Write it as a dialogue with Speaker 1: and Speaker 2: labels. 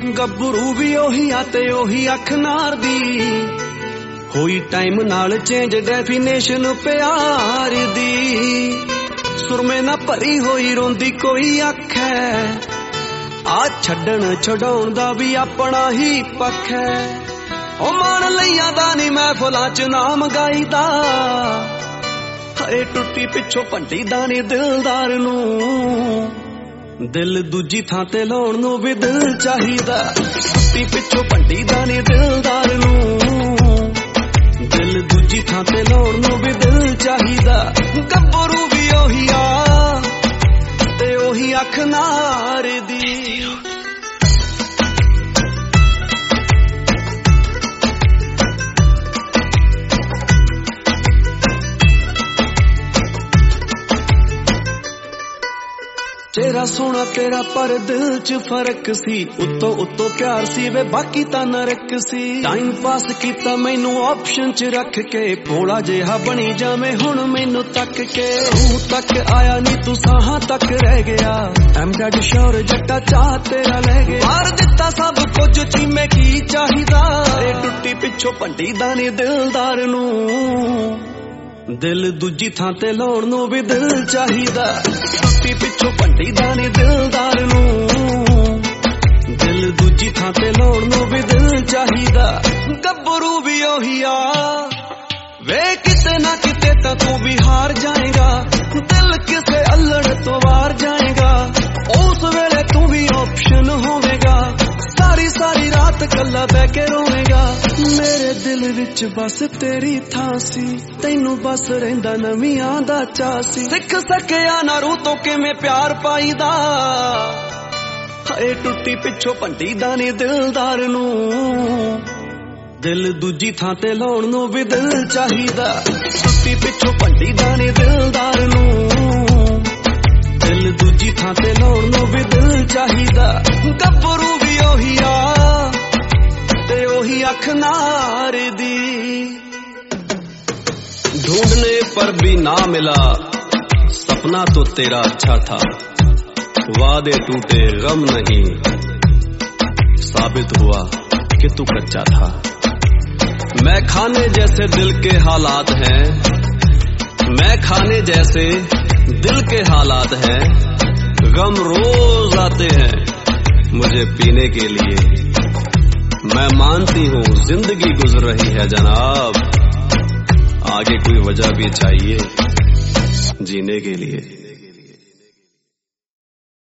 Speaker 1: ਗੱਭਰੂ ਵੀ ਉਹੀ ਆ ਤੇ ਉਹੀ ਅੱਖ ਨਾਰ ਦੀ ਹੋਈ ਟਾਈਮ ਨਾਲ ਚੇਂਜ ਡੈਫੀਨੇਸ਼ਨ ਪਿਆਰ ਦੀ ਸੁਰਮੇ ਨਾ ਭਰੀ ਹੋਈ ਰੋਂਦੀ ਕੋਈ ਅੱਖ ਹੈ ਆ ਛੱਡਣ ਛਡਾਉਣ ਦਾ ਵੀ ਆਪਣਾ ਹੀ ਪੱਖ ਹੈ ਉਹ ਮਾਣ ਲਈਆਂ ਦਾ ਨੀ ਮਹਿਫਲਾਂ ਚ ਨਾਮ ਗਾਈਦਾ ਹਏ ਟੁੱਟੀ ਪਿੱਛੋਂ ਭੰਡੀ ਦਾ ਨੀ ਦਿਲਦਾਰ ਨੂੰ ਦਿਲ ਦੂਜੀ ਥਾਂ ਤੇ ਲਾਉਣ ਨੂੰ ਵੀ ਦਿਲ ਚਾਹੀਦਾ ਟੁੱਟੀ ਪਿੱਛੋਂ ਭੰਡੀ ਦਾ ਨੀ ਦਿਲਦਾਰ ਨੂੰ ਦਿਲ ਦੂਜੀ ਥਾਂ ਤੇ ਲਾਉਣ ਨੂੰ ਵੀ ਦਿਲ ਚਾਹੀਦਾ ਗੱਭਰੂ ਵੀ ਉਹੀ ਆ ਤੇ ਉਹੀ ਅੱਖ ਨਾਰ ਦੀ ਤੇਰਾ ਸੋਹਣਾ ਤੇਰਾ ਪਰ ਦਿਲ ਚ ਫਰਕ ਸੀ ਉੱਤੋਂ ਉੱਤੋਂ ਪਿਆਰ ਸੀ ਵੇ ਬਾਕੀ ਤਾਂ ਨਰਕ ਸੀ ਟਾਈਮ ਪਾਸ ਕੀਤਾ ਮੈਨੂੰ ਆਪਸ਼ਨ ਚ ਰੱਖ ਕੇ ਭੋਲਾ ਜਿਹਾ ਬਣੀ ਜਾਵੇਂ ਹੁਣ ਮੈਨੂੰ ਤੱਕ ਕੇ ਤੂੰ ਤੱਕ ਆਇਆ ਨੀ ਤੂੰ ਸਾਹਾਂ ਤੱਕ ਰਹਿ ਗਿਆ ਐਮ ਡੈਡ ਸ਼ੋਰ ਜੱਟਾ ਚਾਹ ਤੇਰਾ ਲੈ ਗਿਆ ਮਾਰ ਦਿੱਤਾ ਸਭ ਕੁਝ ਚੀਮੇ ਕੀ ਚਾਹੀਦਾ ਏ ਟੁੱਟੀ ਪਿੱਛੋਂ ਭੰਡੀ ਦਾ ਨੀ ਦਿਲਦਾਰ ਨੂੰ ਦਿਲ ਦੂਜੀ ਥਾਂ ਤੇ ਲਾਉਣ ਨੂੰ ਵੀ ਦਿਲ ਚਾਹੀਦਾ ਟੁੱਟੀ ਪਿੱਛੋਂ ਭੰਡੀ ਦਾ ਨੀ ਦਿਲਦਾਰ ਨੂੰ ਦਿਲ ਦੂਜੀ ਥਾਂ ਤੇ ਲਾਉਣ ਨੂੰ ਵੀ ਦਿਲ ਚਾਹੀਦਾ ਗੱਭਰੂ ਵੀ ਉਹੀ ਆ ਵੇ ਕਿਤੇ ਨਾ ਕਿਤੇ ਤਾਂ ਤੂੰ ਵੀ ਹਾਰ ਜਾਏਗਾ ਦਿਲ ਕਿਸੇ ਅਲੜ ਤੋਂ ਵਾਰ ਜਾਏਗਾ ਉਸ ਵੇਲੇ ਤੂੰ ਵੀ ਆਪਸ਼ਨ ਹੋਵੇਗਾ ਸਾਰੀ ਰਾਤ ਕੱਲਾ ਬਹਿ ਕੇ ਰੋਵੇਗਾ ਮੇਰੇ ਦਿਲ ਵਿੱਚ ਬਸ ਤੇਰੀ ਥਾਂ ਸੀ ਤੈਨੂੰ ਬਸ ਰਹਿੰਦਾ ਨਵੀਆਂ ਦਾ ਚਾਅ ਸੀ ਸਿੱਖ ਸਕਿਆ ਨਾ ਰੂਹ ਤੋਂ ਕਿਵੇਂ ਪਿਆਰ ਪਾਈਦਾ ਹਏ ਟੁੱਟੀ ਪਿੱਛੋਂ ਭੰਡੀ ਦਾ ਨੀ ਦਿਲਦਾਰ ਨੂੰ ਦਿਲ ਦੂਜੀ ਥਾਂ ਤੇ ਲਾਉਣ ਨੂੰ ਵੀ ਦਿਲ ਚਾਹੀਦਾ ਟੁੱਟੀ ਪਿੱਛੋਂ ਭੰਡੀ ਦਾ ਨੀ ਦਿਲਦਾਰ ਨੂੰ ਦਿਲ ਦੂਜੀ ਥਾਂ ਤੇ ਲਾਉਣ ਨੂੰ ਵੀ ਦਿਲ ਚਾਹੀਦਾ ਗੱਭਰੂ ਵੀ ਉਹੀ ਆ ਤੇ ਉਹੀ ਅੱਖ नार दी ढूंढने पर भी ना मिला सपना तो तेरा अच्छा था वादे टूटे गम नहीं साबित हुआ कि तू कच्चा था मैं खाने जैसे दिल के हालात हैं मैं खाने जैसे दिल के हालात हैं गम रोज आते हैं मुझे पीने के लिए मैं मानती हूँ जिंदगी गुजर रही है जनाब आगे कोई वजह भी चाहिए जीने के लिए।